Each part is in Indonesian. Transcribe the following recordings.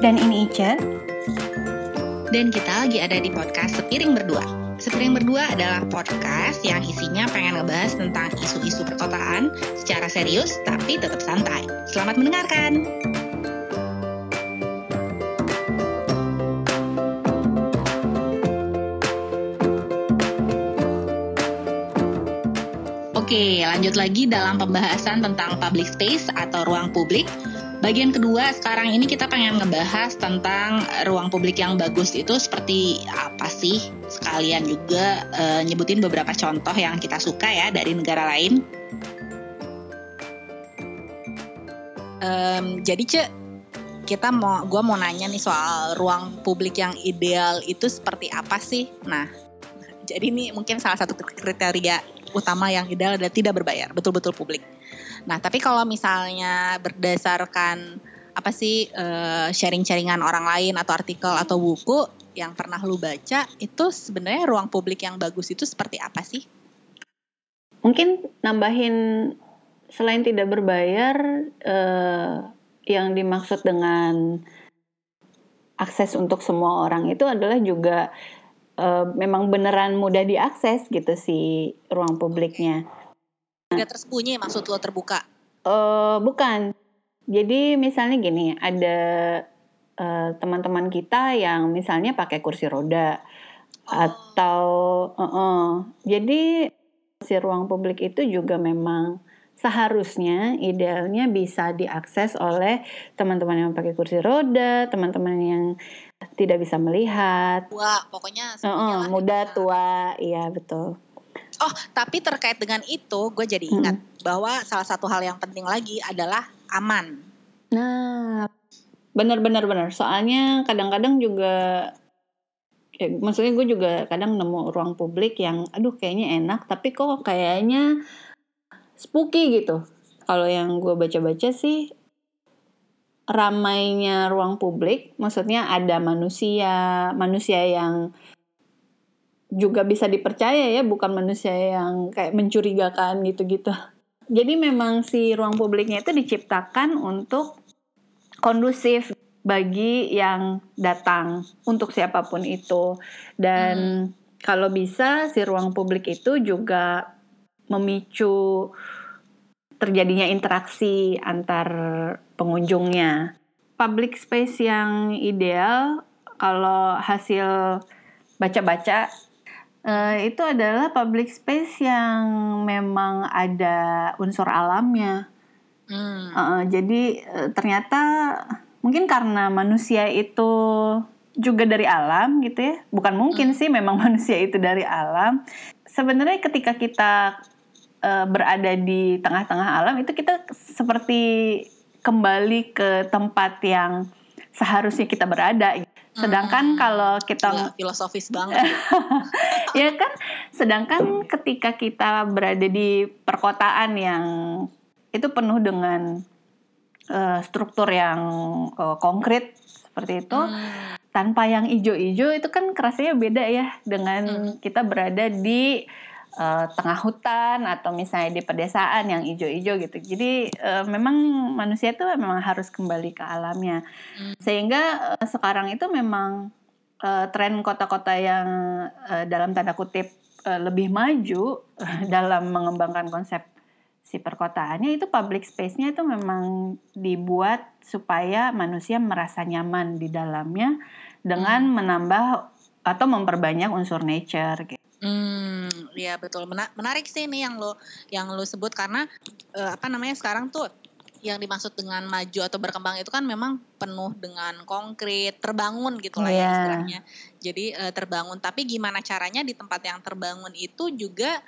Dan ini Ica. Dan kita lagi ada di podcast Sepiring Berdua. Sepiring Berdua adalah podcast yang isinya pengen ngebahas tentang isu-isu perkotaan secara serius tapi tetap santai. Selamat mendengarkan! Oke, lanjut lagi dalam pembahasan tentang public space atau ruang publik. Bagian kedua, sekarang ini kita pengen ngebahas tentang ruang publik yang bagus itu seperti apa sih? Sekalian juga nyebutin beberapa contoh yang kita suka ya dari negara lain. Jadi gue mau nanya nih soal ruang publik yang ideal itu seperti apa sih? Nah, jadi ini mungkin salah satu kriteria utama yang ideal adalah tidak berbayar, betul-betul publik. Nah, tapi kalau misalnya berdasarkan sharing-sharingan orang lain atau artikel atau buku yang pernah lu baca, itu sebenarnya ruang publik yang bagus itu seperti apa sih? Mungkin nambahin selain tidak berbayar, yang dimaksud dengan akses untuk semua orang itu adalah juga memang beneran mudah diakses gitu si ruang publiknya. Tidak tersembunyi maksud lo terbuka? Bukan. Jadi misalnya gini, ada teman-teman kita yang misalnya pakai kursi roda atau jadi si ruang publik itu juga memang seharusnya idealnya bisa diakses oleh teman-teman yang pakai kursi roda, teman-teman yang tidak bisa melihat. Tua, pokoknya muda, tua, iya betul. Oh, tapi terkait dengan itu, gue jadi ingat bahwa salah satu hal yang penting lagi adalah aman. Nah, benar. Soalnya kadang-kadang juga, maksudnya gue juga kadang nemu ruang publik yang, kayaknya enak, tapi kok kayaknya spooky gitu. Kalau yang gue baca-baca sih, ramainya ruang publik, maksudnya ada manusia yang juga bisa dipercaya ya, bukan manusia yang kayak mencurigakan gitu-gitu. Jadi memang si ruang publiknya itu diciptakan untuk kondusif bagi yang datang, untuk siapapun itu. Dan kalau bisa si ruang publik itu juga memicu terjadinya interaksi antar pengunjungnya. Public space yang ideal, kalau hasil baca-baca, itu adalah public space yang memang ada unsur alamnya. Jadi ternyata mungkin karena manusia itu juga dari alam gitu ya. Bukan mungkin sih, memang manusia itu dari alam. Sebenarnya ketika kita berada di tengah-tengah alam, itu kita seperti kembali ke tempat yang seharusnya kita berada. Sedangkan kalau kita filosofis banget. Ya kan, sedangkan ketika kita berada di perkotaan yang itu penuh dengan struktur yang konkret seperti itu, tanpa yang ijo-ijo, itu kan kerasanya beda ya dengan kita berada di tengah hutan atau misalnya di pedesaan yang ijo-ijo gitu. Jadi memang manusia itu memang harus kembali ke alamnya. Sehingga sekarang itu memang tren kota-kota yang dalam tanda kutip lebih maju dalam mengembangkan konsep si perkotaannya, itu public space-nya itu memang dibuat supaya manusia merasa nyaman di dalamnya dengan menambah atau memperbanyak unsur nature gitu. Iya betul, menarik sih ini yang lo sebut, karena sekarang tuh yang dimaksud dengan maju atau berkembang itu kan memang penuh dengan konkret, terbangun gitu lah ya istilahnya. Jadi terbangun, tapi gimana caranya di tempat yang terbangun itu juga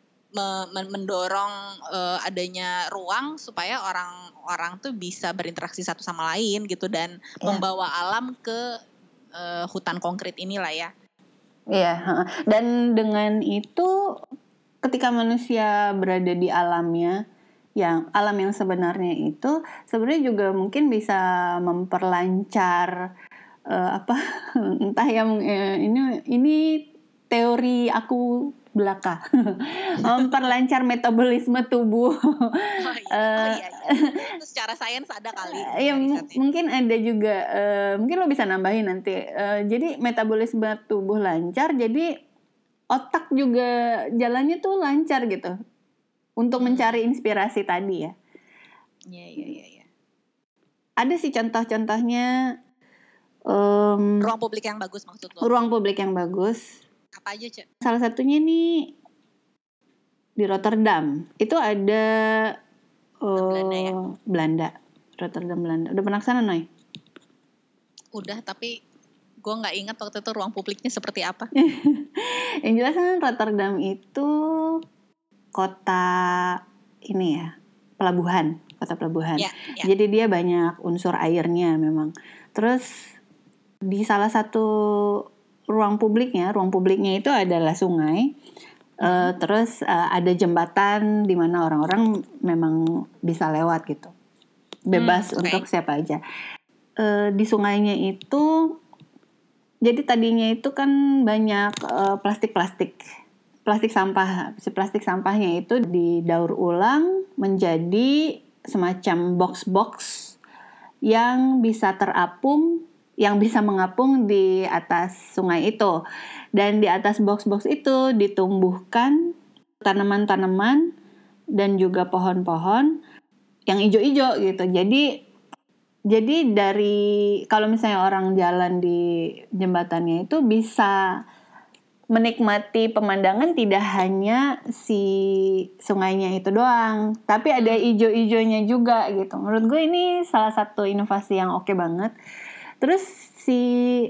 mendorong adanya ruang supaya orang-orang tuh bisa berinteraksi satu sama lain gitu, dan membawa alam ke hutan konkret inilah ya. Iya, dan dengan itu ketika manusia berada di alamnya, alam yang sebenarnya itu sebenarnya juga mungkin bisa memperlancar entah yang ini teori aku belaka. Memperlancar metabolisme tubuh. Iya. Itu secara sains ada kali. Ya mungkin ada juga, mungkin lo bisa nambahin nanti. Jadi metabolisme tubuh lancar, jadi otak juga jalannya tuh lancar gitu untuk mencari inspirasi tadi ya. Iya. Ada sih contoh-contohnya. Ruang publik yang bagus maksud lo? Ruang publik yang bagus. Apa aja, Cek? Salah satunya nih di Rotterdam. Itu ada Belanda ya? Belanda. Rotterdam, Belanda. Udah pernah kesana, Noy? Udah, tapi gue nggak ingat waktu itu ruang publiknya seperti apa. Yang jelas kan Rotterdam itu kota ini ya, kota pelabuhan. Ya. Jadi dia banyak unsur airnya memang. Terus di salah satu ruang publiknya itu adalah sungai. Terus ada jembatan di mana orang-orang memang bisa lewat gitu, bebas untuk siapa aja. Di sungainya itu, jadi tadinya itu kan banyak plastik sampah. Si plastik sampahnya itu didaur ulang menjadi semacam box-box yang bisa terapung, yang bisa mengapung di atas sungai itu. Dan di atas box-box itu ditumbuhkan tanaman-tanaman dan juga pohon-pohon yang hijau-hijau gitu. Jadi dari kalau misalnya orang jalan di jembatannya itu bisa menikmati pemandangan tidak hanya si sungainya itu doang, tapi ada hijau-hijaunya juga gitu. Menurut gue ini salah satu inovasi yang oke banget. Terus si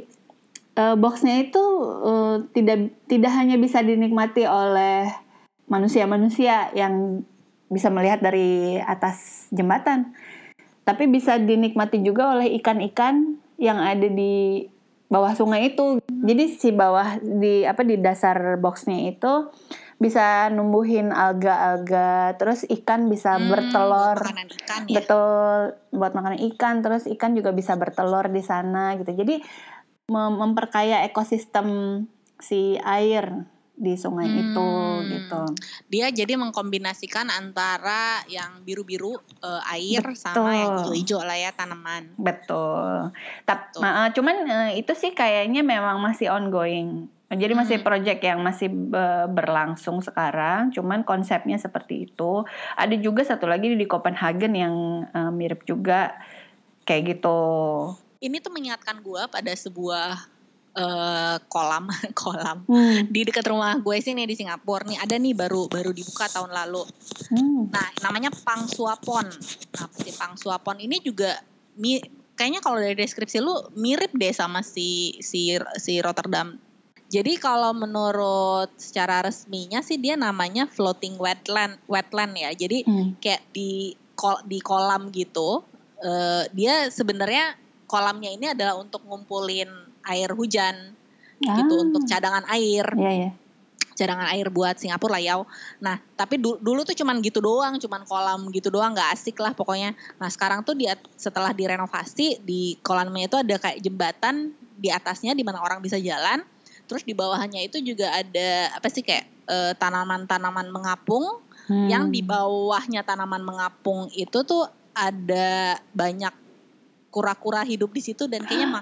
boxnya itu tidak hanya bisa dinikmati oleh manusia-manusia yang bisa melihat dari atas jembatan, tapi bisa dinikmati juga oleh ikan-ikan yang ada di bawah sungai itu. Jadi si bawah di dasar boxnya itu bisa numbuhin alga-alga, terus ikan bisa bertelur. Buat makanan ikan ya? Betul, buat makanan ikan, terus ikan juga bisa bertelur di sana gitu. Jadi memperkaya ekosistem si air di sungai itu gitu. Dia jadi mengkombinasikan antara yang biru-biru air sama yang hijau-hijau lah ya, tanaman. Betul. Cuman itu sih kayaknya memang masih ongoing. Jadi masih project yang masih berlangsung sekarang. Cuman konsepnya seperti itu. Ada juga satu lagi di Copenhagen yang mirip juga kayak gitu. Ini tuh mengingatkan gue pada sebuah kolam di dekat rumah gue sini di Singapura nih, ada nih baru dibuka tahun lalu. Nah, namanya Pang Suapon. Nah, si Pang Suapon ini juga kayaknya kalau dari deskripsi lu mirip deh sama si Rotterdam. Jadi kalau menurut secara resminya sih dia namanya floating wetland ya. Jadi kayak di kolam gitu. Dia sebenarnya kolamnya ini adalah untuk ngumpulin air hujan gitu, untuk cadangan air. Yeah. Cadangan air buat Singapura lah ya. Nah, tapi dulu tuh cuman gitu doang, cuman kolam gitu doang, nggak asik lah pokoknya. Nah, sekarang tuh setelah direnovasi, di kolamnya itu ada kayak jembatan di atasnya di mana orang bisa jalan. Terus di bawahnya itu juga ada kayak tanaman-tanaman mengapung. Yang di bawahnya tanaman mengapung itu tuh ada banyak kura-kura hidup di situ dan kayaknya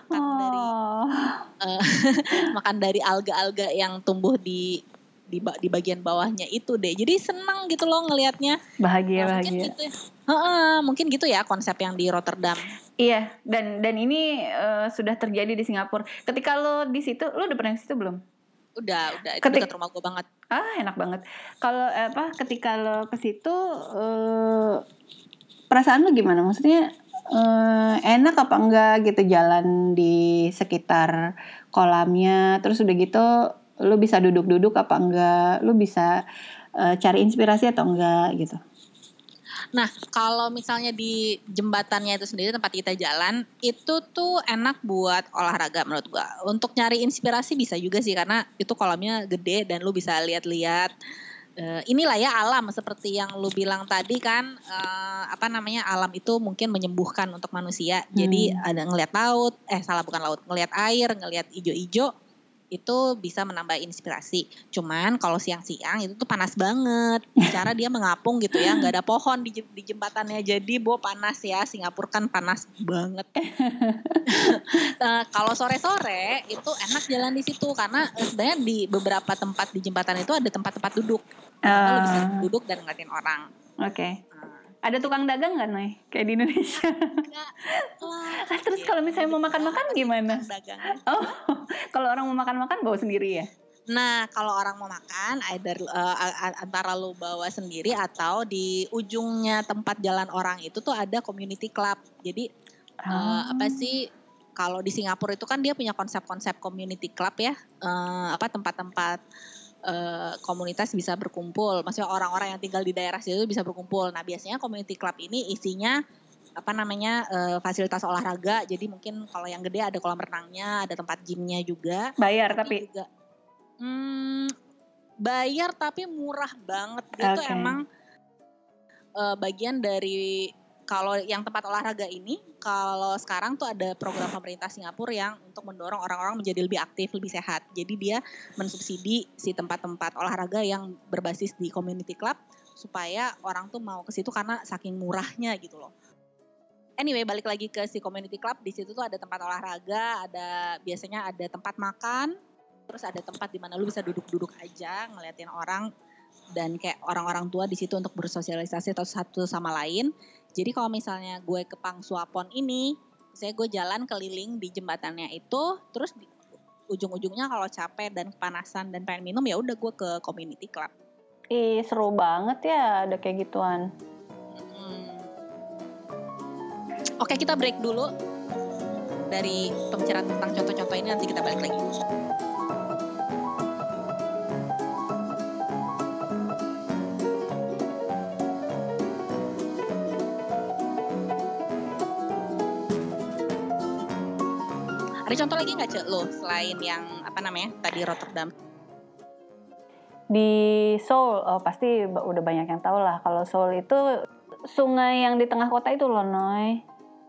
makan dari alga-alga yang tumbuh di bagian bawahnya itu deh. Jadi senang gitu loh ngelihatnya. Bahagia. Gitu ya. Mungkin gitu ya konsep yang di Rotterdam. Iya, dan ini sudah terjadi di Singapura. Ketika lo di situ, lo udah pernah ke situ belum? Udah, itu dekat rumah gue banget. Enak banget. Kalau ketika lo ke situ, perasaan lo gimana? Maksudnya enak apa enggak gitu jalan di sekitar kolamnya, terus udah gitu lu bisa duduk-duduk apa enggak, lu bisa cari inspirasi atau enggak gitu. Nah, kalau misalnya di jembatannya itu sendiri tempat kita jalan, itu tuh enak buat olahraga menurut gua. Untuk nyari inspirasi bisa juga sih, karena itu kolamnya gede dan lu bisa lihat-lihat. Inilah ya alam, seperti yang lu bilang tadi kan, alam itu mungkin menyembuhkan untuk manusia. Jadi ada ngelihat laut, ngelihat air, ngelihat ijo-ijo, itu bisa menambah inspirasi. Cuman kalau siang-siang itu tuh panas banget. Bicara dia mengapung gitu ya, nggak ada pohon di jembatannya. Jadi panas ya, Singapura kan panas banget. Kalau sore-sore itu enak jalan di situ karena sebenarnya di beberapa tempat di jembatan itu ada tempat-tempat duduk. Lo bisa duduk dan ngeliatin orang. Oke. Ada tukang dagang nggak, Noy? Kayak di Indonesia? Enggak. Terus kalau misalnya mau makan-makan gimana? Oh, kalau orang mau makan-makan bawa sendiri ya? Nah, kalau orang mau makan, antara lo bawa sendiri atau di ujungnya tempat jalan orang itu tuh ada community club. Jadi apa sih? Kalau di Singapura itu kan dia punya konsep-konsep community club ya, tempat-tempat komunitas bisa berkumpul. Maksudnya orang-orang yang tinggal di daerah situ bisa berkumpul. Nah, biasanya community club ini isinya fasilitas olahraga. Jadi mungkin kalau yang gede ada kolam renangnya, ada tempat gymnya juga. Bayar tapi juga, bayar tapi murah banget. Itu emang bagian dari kalau yang tempat olahraga ini, kalau sekarang tuh ada program pemerintah Singapura yang untuk mendorong orang-orang menjadi lebih aktif, lebih sehat. Jadi dia mensubsidi si tempat-tempat olahraga yang berbasis di community club supaya orang tuh mau ke situ karena saking murahnya gitu loh. Anyway, balik lagi ke si community club, di situ tuh ada tempat olahraga, biasanya ada tempat makan, terus ada tempat di mana lu bisa duduk-duduk aja ngeliatin orang dan kayak orang-orang tua di situ untuk bersosialisasi atau satu sama lain. Jadi kalau misalnya gue ke Pang Suapon ini, misalnya gue jalan keliling di jembatannya itu, terus di ujung-ujungnya kalau capek dan kepanasan dan pengen minum ya udah gue ke community club. Seru banget ya ada kayak gituan. Oke, kita break dulu dari pembicaraan tentang contoh-contoh ini, nanti kita balik lagi. Ada contoh lagi nggak, Cek, lo selain yang tadi Rotterdam? Di Seoul, pasti udah banyak yang tahu lah. Kalau Seoul itu sungai yang di tengah kota itu loh, Noy.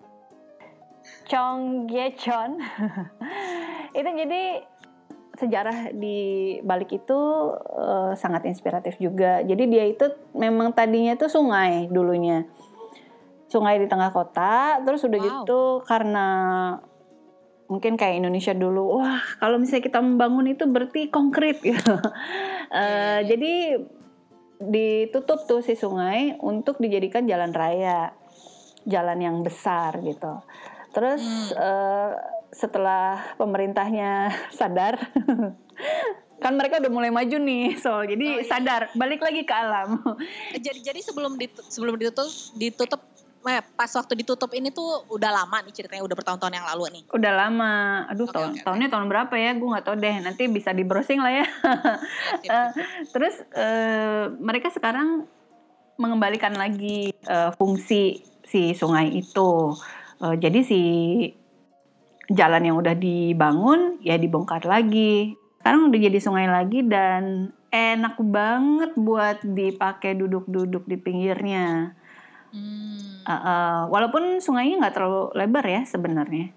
Cheonggyecheon. Itu jadi sejarah di balik itu sangat inspiratif juga. Jadi dia itu memang tadinya itu sungai dulunya. Sungai di tengah kota, terus udah gitu karena mungkin kayak Indonesia dulu, wah kalau misalnya kita membangun itu berarti konkret gitu. Jadi ditutup tuh si sungai untuk dijadikan jalan raya, jalan yang besar gitu. Terus setelah pemerintahnya sadar, kan mereka udah mulai maju nih, jadi sadar balik lagi ke alam. Jadi sebelum ditutup pas waktu ditutup ini tuh udah lama nih ceritanya, udah bertahun-tahun yang lalu nih. Udah lama. Aduh, tahunnya tahun berapa ya? Gue nggak tahu deh. Nanti bisa di browsing lah ya. Terus mereka sekarang mengembalikan lagi fungsi si sungai itu. Jadi si jalan yang udah dibangun ya dibongkar lagi. Sekarang udah jadi sungai lagi dan enak banget buat dipakai duduk-duduk di pinggirnya. Walaupun sungainya nggak terlalu lebar ya sebenarnya.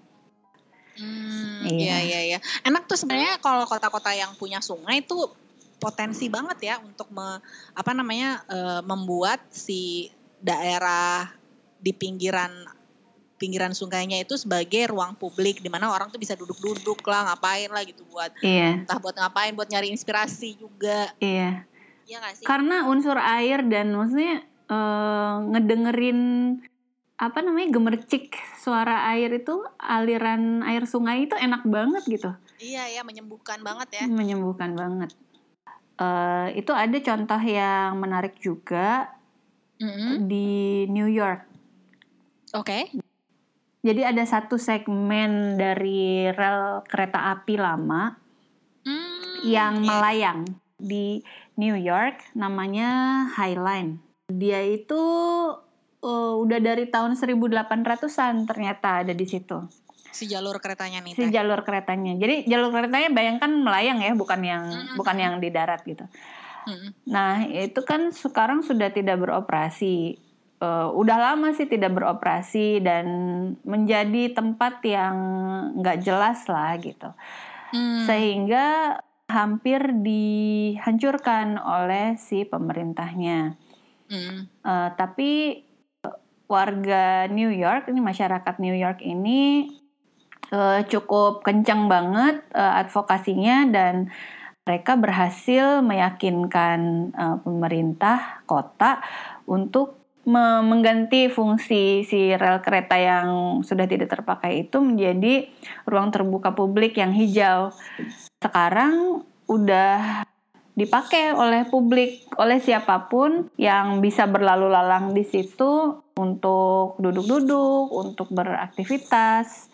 Iya. Enak tuh sebenarnya kalau kota-kota yang punya sungai tuh potensi banget ya untuk membuat si daerah di pinggiran sungainya itu sebagai ruang publik di mana orang tuh bisa duduk-duduk lah, ngapain lah gitu entah buat ngapain, buat nyari inspirasi juga. Iya. Iya nggak sih? Karena unsur air dan maksudnya ngedengerin gemercik suara air itu, aliran air sungai itu enak banget gitu. Iya, menyembuhkan banget ya. Menyembuhkan banget. Itu ada contoh yang menarik juga di New York. Oke. Jadi ada satu segmen dari rel kereta api lama yang melayang di New York, namanya High Line. Dia itu udah dari tahun 1800-an ternyata ada di situ. Si jalur keretanya nih. Si jalur keretanya. Jadi jalur keretanya bayangkan melayang ya, bukan yang di darat gitu. Nah, itu kan sekarang sudah tidak beroperasi. Udah lama sih tidak beroperasi dan menjadi tempat yang nggak jelas lah gitu. sehingga hampir dihancurkan oleh si pemerintahnya. Tapi warga New York, ini masyarakat New York ini cukup kencang banget advokasinya, dan mereka berhasil meyakinkan pemerintah kota untuk mengganti fungsi si rel kereta yang sudah tidak terpakai itu menjadi ruang terbuka publik yang hijau. Sekarang udah dipakai oleh publik, oleh siapapun yang bisa berlalu lalang di situ untuk duduk-duduk, untuk beraktivitas.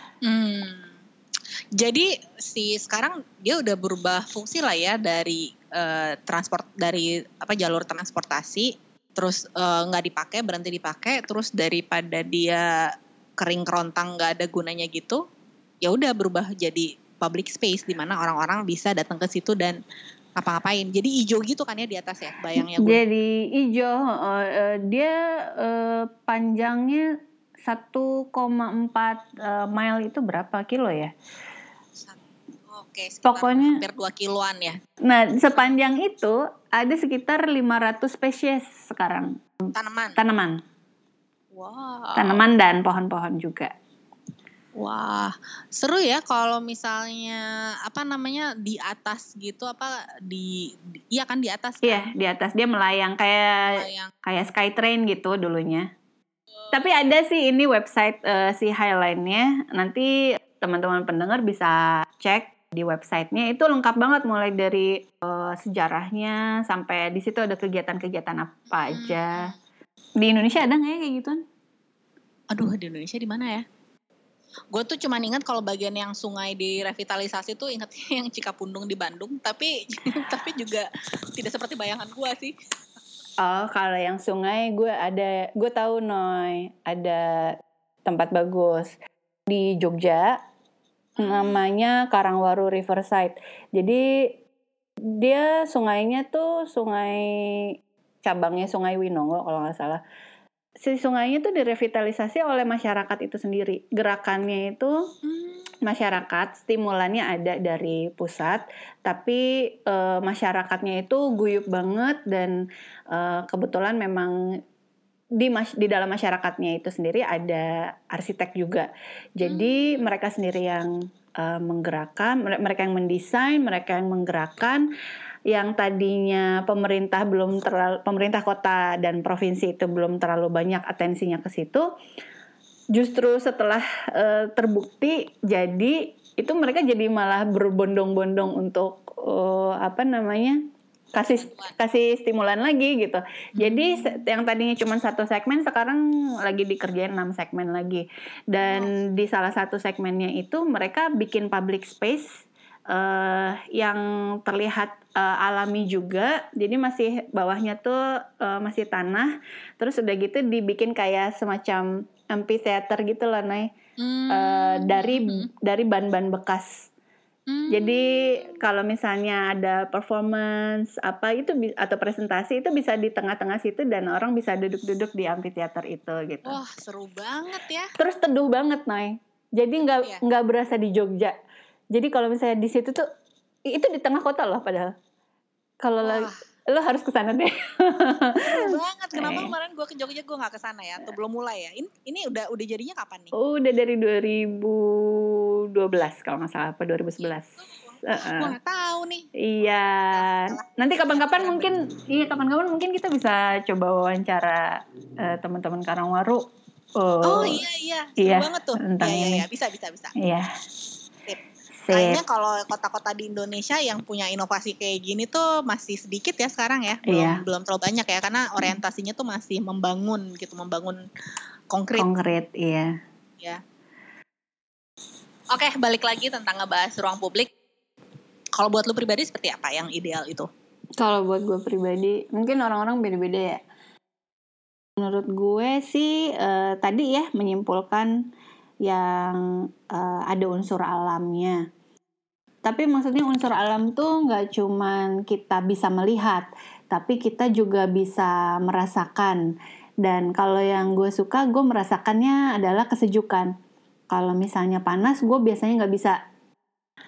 Jadi sekarang dia udah berubah fungsi lah ya dari jalur transportasi, terus nggak dipakai, berhenti dipakai, terus daripada dia kering kerontang nggak ada gunanya gitu, ya udah berubah jadi public space di mana orang-orang bisa datang ke situ dan ngapa-ngapain. Jadi hijau gitu kan ya di atas ya, bayangnya gue. Jadi hijau, dia panjangnya 1,4 mile itu berapa kilo ya? Oke, sekitar pokoknya hampir 2 kiloan ya. Nah, sepanjang itu ada sekitar 500 spesies sekarang. Tanaman. Wow. Tanaman dan pohon-pohon juga. Wah, seru ya kalau misalnya di atas gitu, iya kan di atas kan? Iya, di atas dia melayang kayak Skytrain gitu dulunya. Tapi ada sih ini website si Highline-nya. Nanti teman-teman pendengar bisa cek di websitenya, itu lengkap banget mulai dari sejarahnya sampai di situ ada kegiatan-kegiatan apa aja. Di Indonesia ada nggak ya kayak gituan? Aduh, di Indonesia di mana ya? Gue tuh cuma ingat kalau bagian yang sungai direvitalisasi tuh ingatnya yang Cikapundung di Bandung, tapi juga tidak seperti bayangan gue sih. Oh, kalau yang sungai gue tahu Noy, ada tempat bagus di Jogja, namanya Karangwaru Riverside. Jadi dia sungainya tuh cabangnya Sungai Winongo kalau nggak salah. Si sungainya tuh direvitalisasi oleh masyarakat itu sendiri. Gerakannya itu masyarakat, stimulannya ada dari pusat, tapi masyarakatnya itu guyup banget, dan kebetulan memang di dalam masyarakatnya itu sendiri ada arsitek juga. Jadi mereka sendiri yang menggerakkan, mereka yang mendesain, mereka yang menggerakkan. Yang tadinya pemerintah kota dan provinsi itu belum terlalu banyak atensinya ke situ, justru setelah terbukti jadi itu mereka jadi malah berbondong-bondong untuk kasih stimulan lagi gitu. Jadi yang tadinya cuma satu segmen sekarang lagi dikerjain 6 segmen lagi. Dan di salah satu segmennya itu mereka bikin public space yang terlihat alami juga. Jadi masih bawahnya tuh masih tanah. Terus udah gitu dibikin kayak semacam amphitheater gitu loh, Nay. Dari ban-ban bekas. Jadi kalau misalnya ada performance atau presentasi itu bisa di tengah-tengah situ dan orang bisa duduk-duduk di amphitheater itu gitu. Wah, seru banget ya. Terus teduh banget, Nay. Jadi nggak berasa di Jogja. Jadi kalau misalnya di situ tuh itu di tengah kota loh padahal. Kalau lo harus ke sana deh. Seru banget. Kenapa kemarin gue ke Jogja gue nggak ke sana ya? Atau belum mulai ya? Ini udah jadinya kapan nih? Udah dari 2012 kalau nggak salah, apa 2011. Gue nggak tahu nih. Iya. Nanti kapan-kapan mungkin kita bisa coba wawancara teman-teman Karangwaru. Oh iya. Seru banget tuh. Iya. Bisa. Iya. Kayaknya kalau kota-kota di Indonesia yang punya inovasi kayak gini tuh masih sedikit ya sekarang ya. Belum terlalu banyak ya, karena orientasinya tuh masih membangun konkret. Iya. Ya. Oke, balik lagi tentang ngebahas ruang publik. Kalau buat lu pribadi seperti apa yang ideal itu? Kalau buat gue pribadi, mungkin orang-orang beda-beda ya. Menurut gue sih tadi ya menyimpulkan yang ada unsur alamnya. Tapi maksudnya unsur alam tuh nggak cuman kita bisa melihat, tapi kita juga bisa merasakan. Dan kalau yang gue suka, gue merasakannya adalah kesejukan. Kalau misalnya panas, gue biasanya nggak bisa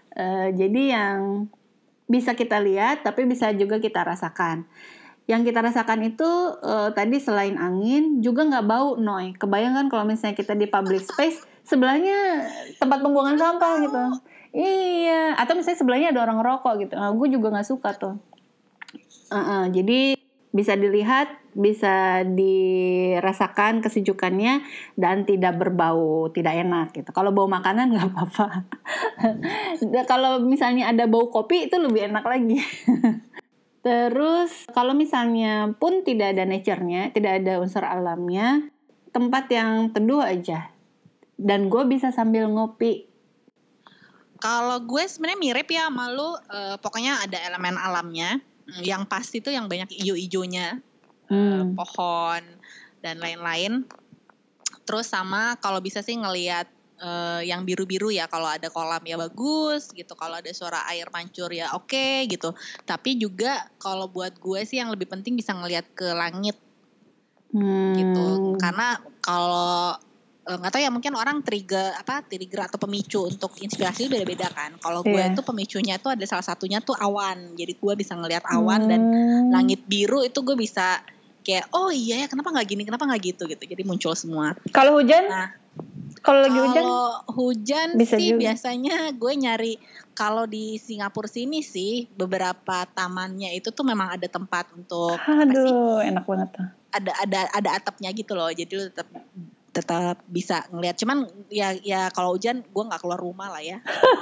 Jadi yang bisa kita lihat tapi bisa juga kita rasakan. Yang kita rasakan itu tadi selain angin juga nggak bau, Noy. Kebayang kan kalau misalnya kita di public space sebelahnya tempat pembuangan sampah gitu. Iya, atau misalnya sebelahnya ada orang ngerokok gitu. Gue juga nggak suka tuh. Jadi bisa dilihat, bisa dirasakan kesejukannya dan tidak berbau, tidak enak gitu. Kalau bau makanan nggak apa-apa. Kalau misalnya ada bau kopi itu lebih enak lagi. Terus kalau misalnya pun tidak ada nature-nya, tidak ada unsur alamnya, tempat yang teduh aja. Dan gue bisa sambil ngopi. Kalau gue sebenarnya mirip ya sama lu, pokoknya ada elemen alamnya. Yang pasti tuh yang banyak ijo-ijonya, pohon dan lain-lain. Terus sama kalau bisa sih ngelihat yang biru-biru ya, kalau ada kolam ya bagus gitu, kalau ada suara air mancur ya oke gitu. Tapi juga kalau buat gue sih yang lebih penting bisa ngelihat ke langit gitu. Karena kalau nggak tahu ya, mungkin orang trigger atau pemicu untuk inspirasi beda-beda kan. Kalau gue tuh pemicunya tuh ada salah satunya tuh awan. Jadi gue bisa ngelihat awan dan langit biru itu gue bisa kayak oh iya ya, kenapa nggak gini, kenapa nggak gitu. Jadi muncul semua. Kalau hujan? Kalau lagi hujan? Kalau hujan bisa sih juga. Biasanya gue nyari, kalau di Singapura sini sih beberapa tamannya itu tuh memang ada tempat untuk enak banget tuh. Ada atapnya gitu loh. Jadi lu tetap bisa ngelihat. Cuman ya kalau hujan gue nggak keluar rumah lah ya.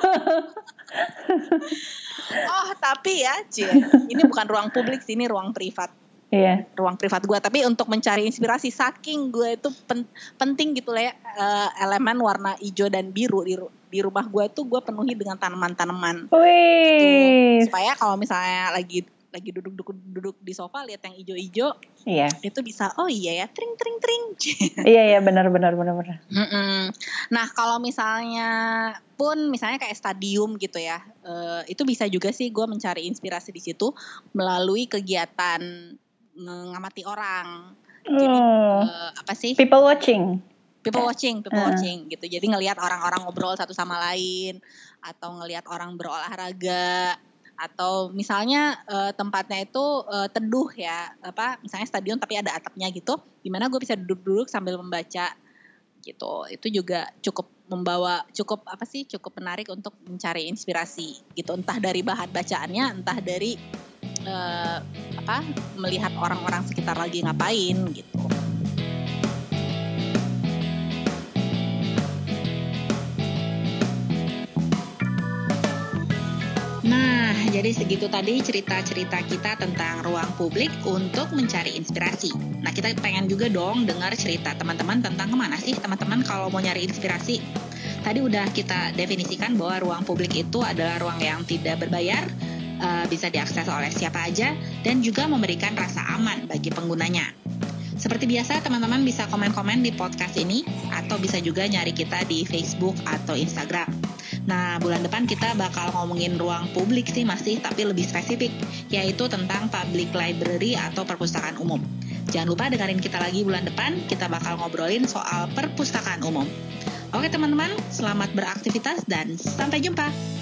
Tapi ya ini bukan ruang publik sih, ini ruang privat. Iya. Ruang privat gue. Tapi untuk mencari inspirasi, saking gue itu penting gitu lah ya, elemen warna hijau dan biru di rumah gue tuh gue penuhi dengan tanaman-tanaman. Gitu. Supaya kalau misalnya lagi duduk di sofa lihat yang hijau-hijau, itu bisa oh iya ya, tring. Iya benar. Nah kalau misalnya kayak stadium gitu ya, itu bisa juga sih gue mencari inspirasi di situ melalui kegiatan mengamati orang. Jadi people watching gitu. Jadi ngelihat orang-orang ngobrol satu sama lain, atau ngelihat orang berolahraga, atau misalnya tempatnya itu teduh ya, misalnya stadion tapi ada atapnya gitu, gimana gue bisa duduk-duduk sambil membaca gitu. Itu juga cukup menarik untuk mencari inspirasi gitu, entah dari bahan bacaannya, entah dari melihat orang-orang sekitar lagi ngapain gitu. Nah, jadi segitu tadi cerita-cerita kita tentang ruang publik untuk mencari inspirasi. Nah, kita pengen juga dong dengar cerita teman-teman tentang kemana sih teman-teman kalau mau nyari inspirasi. Tadi udah kita definisikan bahwa ruang publik itu adalah ruang yang tidak berbayar, bisa diakses oleh siapa aja, dan juga memberikan rasa aman bagi penggunanya. Seperti biasa, teman-teman bisa komen-komen di podcast ini, atau bisa juga nyari kita di Facebook atau Instagram. Nah, bulan depan kita bakal ngomongin ruang publik sih masih, tapi lebih spesifik, yaitu tentang public library atau perpustakaan umum. Jangan lupa dengerin kita lagi bulan depan, kita bakal ngobrolin soal perpustakaan umum. Oke teman-teman, selamat beraktivitas dan sampai jumpa.